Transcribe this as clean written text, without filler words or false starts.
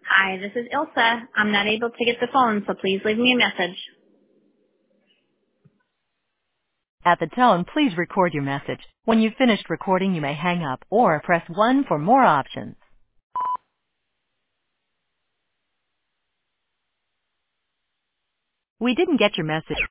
Hi, this is Ilsa. I'm not able to get the phone, so please leave me a message. At the tone, please record your message. When you've finished recording, you may hang up or press 1 for more options. We didn't get your message.